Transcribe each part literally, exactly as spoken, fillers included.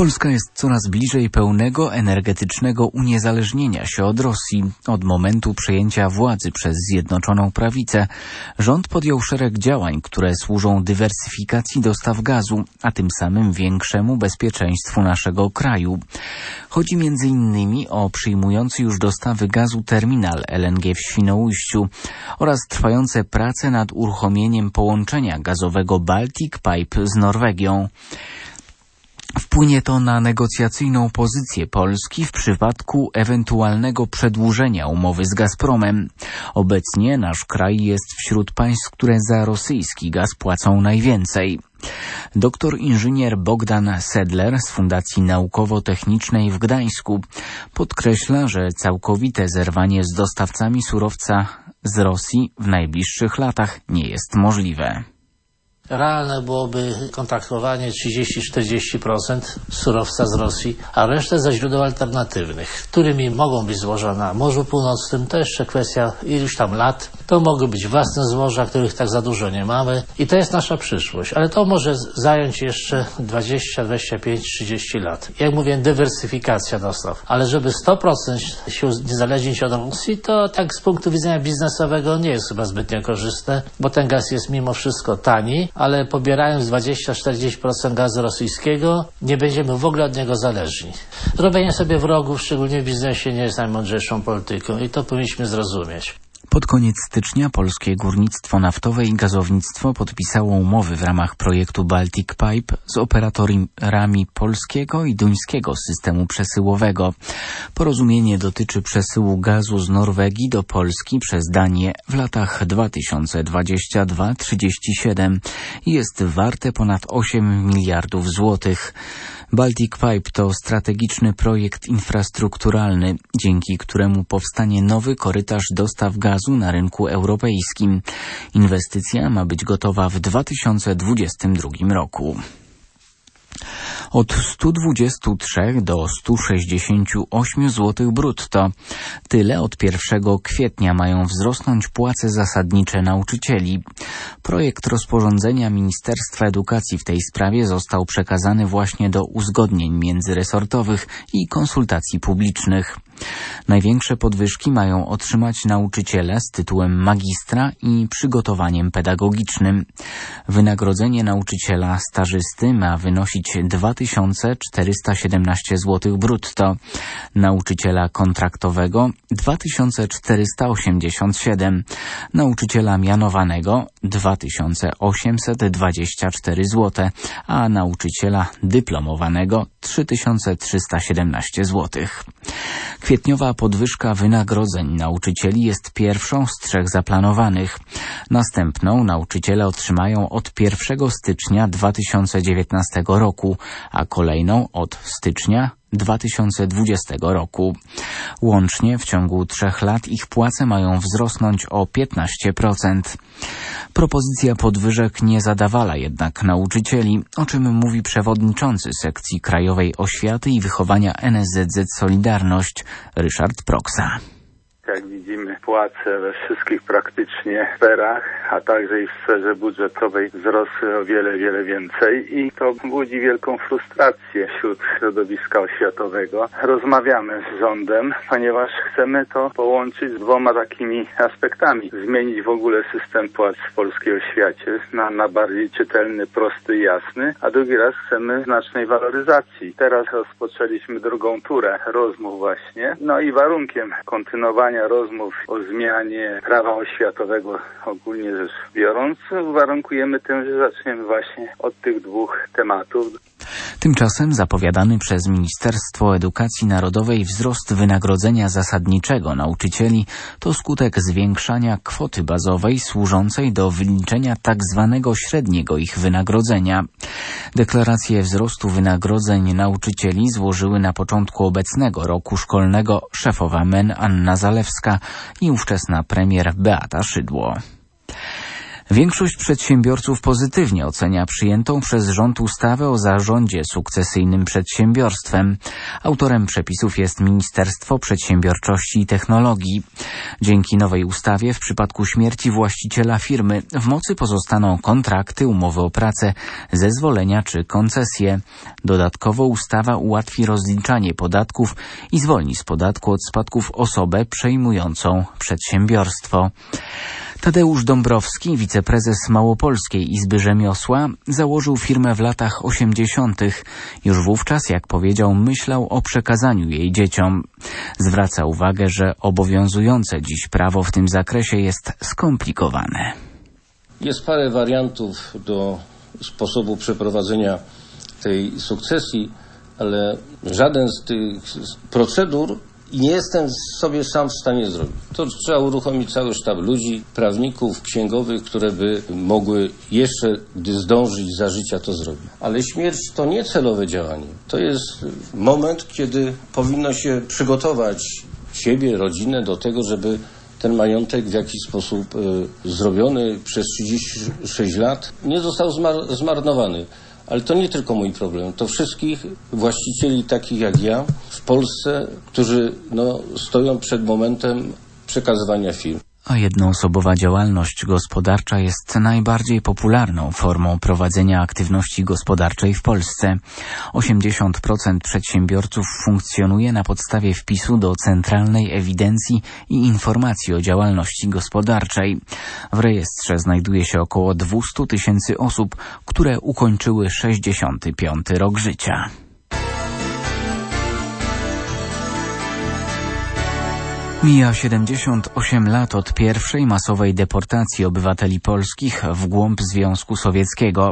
Polska jest coraz bliżej pełnego energetycznego uniezależnienia się od Rosji. Od momentu przejęcia władzy przez Zjednoczoną Prawicę rząd podjął szereg działań, które służą dywersyfikacji dostaw gazu, a tym samym większemu bezpieczeństwu naszego kraju. Chodzi między innymi o przyjmujący już dostawy gazu terminal L N G w Świnoujściu oraz trwające prace nad uruchomieniem połączenia gazowego Baltic Pipe z Norwegią. Wpłynie to na negocjacyjną pozycję Polski w przypadku ewentualnego przedłużenia umowy z Gazpromem. Obecnie nasz kraj jest wśród państw, które za rosyjski gaz płacą najwięcej. Doktor inżynier Bogdan Sedler z Fundacji Naukowo-Technicznej w Gdańsku podkreśla, że całkowite zerwanie z dostawcami surowca z Rosji w najbliższych latach nie jest możliwe. Realne byłoby kontraktowanie trzydzieści do czterdziestu procent surowca z Rosji, a resztę ze źródeł alternatywnych, którymi mogą być złoża na Morzu Północnym. To jeszcze kwestia iluś tam lat. To mogą być własne złoża, których tak za dużo nie mamy i to jest nasza przyszłość. Ale to może zająć jeszcze dwadzieścia, dwadzieścia pięć, trzydzieści lat. Jak mówię, dywersyfikacja dostaw. Ale żeby sto procent się uniezależnić od Rosji, to tak z punktu widzenia biznesowego nie jest chyba zbytnio korzystne, bo ten gaz jest mimo wszystko tani, ale pobierając dwadzieścia do czterdziestu procent gazu rosyjskiego, nie będziemy w ogóle od niego zależni. Robienie sobie wrogów, szczególnie w biznesie, nie jest najmądrzejszą polityką i to powinniśmy zrozumieć. Pod koniec stycznia Polskie Górnictwo Naftowe i Gazownictwo podpisało umowy w ramach projektu Baltic Pipe z operatorami polskiego i duńskiego systemu przesyłowego. Porozumienie dotyczy przesyłu gazu z Norwegii do Polski przez Danię w latach dwa tysiące dwudziestym drugim do trzydziestego siódmego i jest warte ponad osiem miliardów złotych. Baltic Pipe to strategiczny projekt infrastrukturalny, dzięki któremu powstanie nowy korytarz dostaw gazu na rynku europejskim. Inwestycja ma być gotowa w dwa tysiące dwudziestym drugim roku. Od stu dwudziestu trzech do stu sześćdziesięciu ośmiu złotych brutto. Tyle od pierwszego kwietnia mają wzrosnąć płace zasadnicze nauczycieli. Projekt rozporządzenia Ministerstwa Edukacji w tej sprawie został przekazany właśnie do uzgodnień międzyresortowych i konsultacji publicznych. Największe podwyżki mają otrzymać nauczyciele z tytułem magistra i przygotowaniem pedagogicznym. Wynagrodzenie nauczyciela stażysty ma wynosić dwa tysiące czterysta siedemnaście złotych brutto, nauczyciela kontraktowego dwa tysiące czterysta osiemdziesiąt siedem, nauczyciela mianowanego dwa tysiące osiemset dwadzieścia cztery złote, a nauczyciela dyplomowanego trzy tysiące trzysta siedemnaście złotych. Kwietniowa podwyżka wynagrodzeń nauczycieli jest pierwszą z trzech zaplanowanych. Następną nauczyciele otrzymają od pierwszego stycznia dwa tysiące dziewiętnastego roku, a kolejną od stycznia dwa tysiące dwudziestego roku. Łącznie w ciągu trzech lat ich płace mają wzrosnąć o piętnaście procent. Propozycja podwyżek nie zadawala jednak nauczycieli, o czym mówi przewodniczący sekcji Krajowej Oświaty i Wychowania N S Z Z Solidarność Ryszard Proksa. Jak widzimy, płace we wszystkich praktycznie sferach, a także i w sferze budżetowej wzrosły o wiele, wiele więcej i to budzi wielką frustrację wśród środowiska oświatowego. Rozmawiamy z rządem, ponieważ chcemy to połączyć z dwoma takimi aspektami. Zmienić w ogóle system płac w polskiej oświacie na, na bardziej czytelny, prosty i jasny, a drugi raz chcemy znacznej waloryzacji. Teraz rozpoczęliśmy drugą turę rozmów właśnie, no i warunkiem kontynuowania rozmów o zmianie prawa oświatowego ogólnie rzecz biorąc, warunkujemy tym, że zaczniemy właśnie od tych dwóch tematów. Tymczasem zapowiadany przez Ministerstwo Edukacji Narodowej wzrost wynagrodzenia zasadniczego nauczycieli to skutek zwiększania kwoty bazowej służącej do wyliczenia tak zwanego średniego ich wynagrodzenia. Deklarację wzrostu wynagrodzeń nauczycieli złożyły na początku obecnego roku szkolnego szefowa M E N Anna Zalewska i ówczesna premier Beata Szydło. Większość przedsiębiorców pozytywnie ocenia przyjętą przez rząd ustawę o zarządzie sukcesyjnym przedsiębiorstwem. Autorem przepisów jest Ministerstwo Przedsiębiorczości i Technologii. Dzięki nowej ustawie w przypadku śmierci właściciela firmy w mocy pozostaną kontrakty, umowy o pracę, zezwolenia czy koncesje. Dodatkowo ustawa ułatwi rozliczanie podatków i zwolni z podatku od spadków osobę przejmującą przedsiębiorstwo. Tadeusz Dąbrowski, wiceprezes Małopolskiej Izby Rzemiosła, założył firmę w latach osiemdziesiątych. Już wówczas, jak powiedział, myślał o przekazaniu jej dzieciom. Zwraca uwagę, że obowiązujące dziś prawo w tym zakresie jest skomplikowane. Jest parę wariantów do sposobu przeprowadzenia tej sukcesji, ale żaden z tych procedur nie jestem sobie sam w stanie zrobić. To trzeba uruchomić cały sztab ludzi, prawników, księgowych, które by mogły jeszcze, gdy zdążyć za życia, to zrobić. Ale śmierć to nie celowe działanie. To jest moment, kiedy powinno się przygotować siebie, rodzinę do tego, żeby ten majątek w jakiś sposób y, zrobiony przez trzydzieści sześć lat nie został zmar- zmarnowany. Ale to nie tylko mój problem, to wszystkich właścicieli takich jak ja w Polsce, którzy no, stoją przed momentem przekazywania firm. A jednoosobowa działalność gospodarcza jest najbardziej popularną formą prowadzenia aktywności gospodarczej w Polsce. osiemdziesiąt procent przedsiębiorców funkcjonuje na podstawie wpisu do Centralnej Ewidencji i Informacji o Działalności Gospodarczej. W rejestrze znajduje się około dwieście tysięcy osób, które ukończyły sześćdziesiąty piąty rok życia. Mija siedemdziesiąt osiem lat od pierwszej masowej deportacji obywateli polskich w głąb Związku Sowieckiego.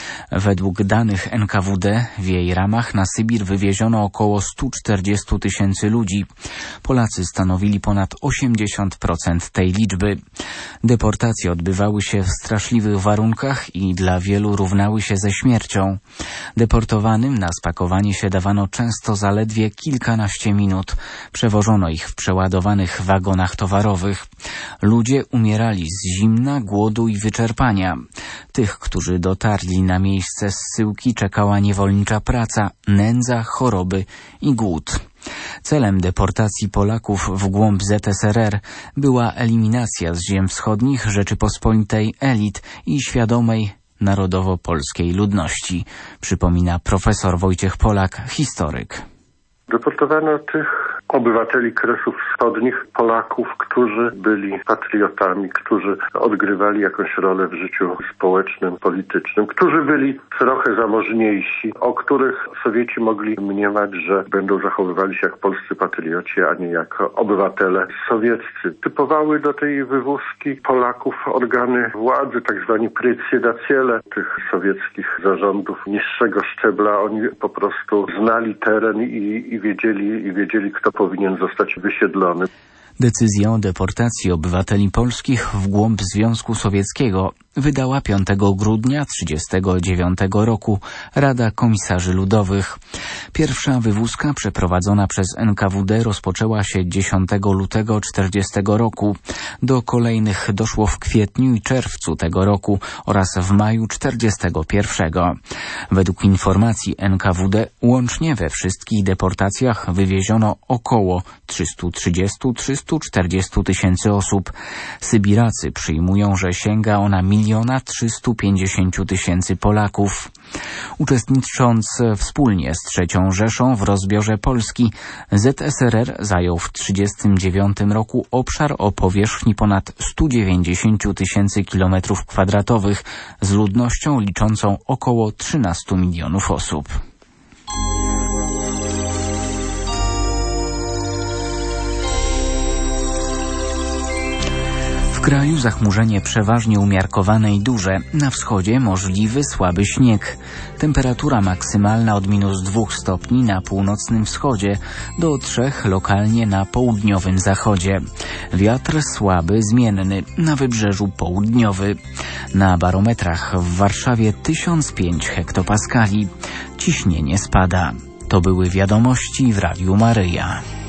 Według danych N K W D w jej ramach na Sybir wywieziono około sto czterdzieści tysięcy ludzi. Polacy stanowili ponad osiemdziesiąt procent tej liczby. Deportacje odbywały się w straszliwych warunkach i dla wielu równały się ze śmiercią. Deportowanym na spakowanie się dawano często zaledwie kilkanaście minut. Przewożono ich w przeładowanych w wagonach towarowych. Ludzie umierali z zimna, głodu i wyczerpania. Tych, którzy dotarli na miejsce zsyłki, czekała niewolnicza praca, nędza, choroby i głód. Celem deportacji Polaków w głąb Z S R R była eliminacja z ziem wschodnich Rzeczypospolitej elit i świadomej narodowo-polskiej ludności, przypomina profesor Wojciech Polak, historyk. Deportowano tych obywateli Kresów Wschodnich, Polaków, którzy byli patriotami, którzy odgrywali jakąś rolę w życiu społecznym, politycznym, którzy byli trochę zamożniejsi, o których Sowieci mogli mniemać, że będą zachowywali się jak polscy patrioci, a nie jak obywatele sowieccy. Typowały do tej wywózki Polaków organy władzy, tak zwani prycjedaciele tych sowieckich zarządów niższego szczebla. Oni po prostu znali teren i, i wiedzieli, i wiedzieli, kto powinien zostać wysiedlony. Decyzję o deportacji obywateli polskich w głąb Związku Sowieckiego wydała piątego grudnia trzydziestego dziewiątego roku Rada Komisarzy Ludowych. Pierwsza wywózka przeprowadzona przez N K W D rozpoczęła się dziesiątego lutego czterdziestego roku. Do kolejnych doszło w kwietniu i czerwcu tego roku oraz w maju czterdziestego pierwszego. Według informacji N K W D łącznie we wszystkich deportacjach wywieziono około trzysta trzydzieści do trzystu czterdziestu tysięcy osób. Sybiracy przyjmują, że sięga ona miliona trzystu pięćdziesięciu tysięcy Polaków. Uczestnicząc wspólnie z trzecią Rzeszą w rozbiorze Polski, Z S R R zajął w trzydziestym dziewiątym roku obszar o powierzchni ponad stu dziewięćdziesięciu tysięcy kilometrów kwadratowych z ludnością liczącą około trzynastu milionów osób. W kraju zachmurzenie przeważnie umiarkowane i duże. Na wschodzie możliwy słaby śnieg. Temperatura maksymalna od minus dwóch stopni na północnym wschodzie do trzech lokalnie na południowym zachodzie. Wiatr słaby, zmienny, na wybrzeżu południowy. Na barometrach w Warszawie tysiąc pięć hektopaskali. Ciśnienie spada. To były wiadomości w Radiu Maryja.